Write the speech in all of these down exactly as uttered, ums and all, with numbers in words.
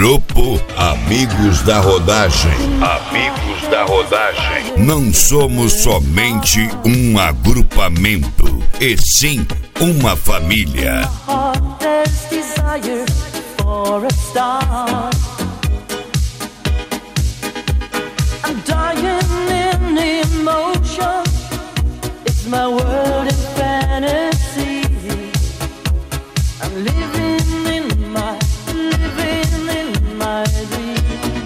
Grupo Amigos da Rodagem. Amigos da Rodagem. Não somos somente um agrupamento, e sim uma família. My world is fantasy. I'm living in my, living in my dream.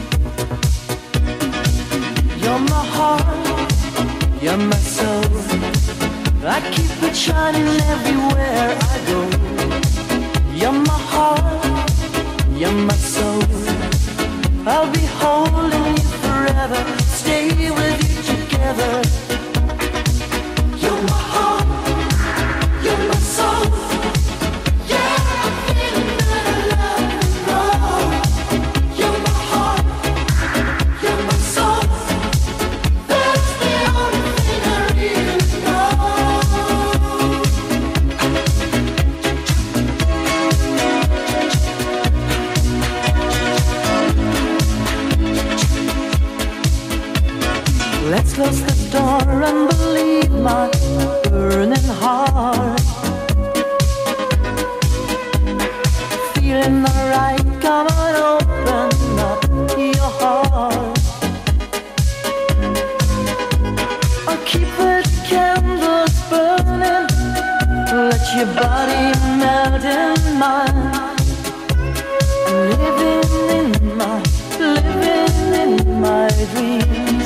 You're my heart, you're my soul. I keep it shining everywhere I go. You're my heart, you're my soul. I'll be holding you forever, stay with you together. Let's close the door and believe my burning heart. Feeling alright, come on, open up your heart. I'll keep the candles burning, let your body melt in mine. Living in my, living in my dreams.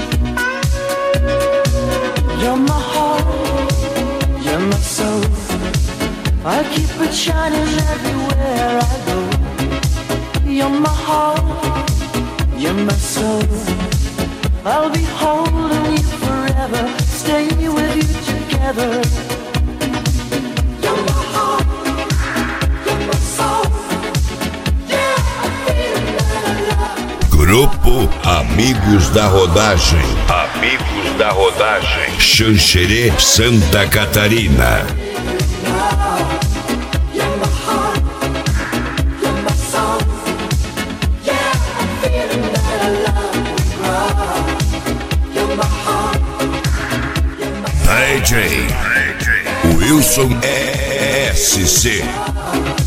You're my heart, you're my soul. I keep it shining everywhere I go. You're my heart, you're my soul. I'll be holding you forever, stay with you together. You're my heart, you're my soul. Yeah, I feel that I love. Grupo Amigos da Rodagem. Amigos da Rodagem. Xanxerê, Santa Catarina. D J Wilson S C.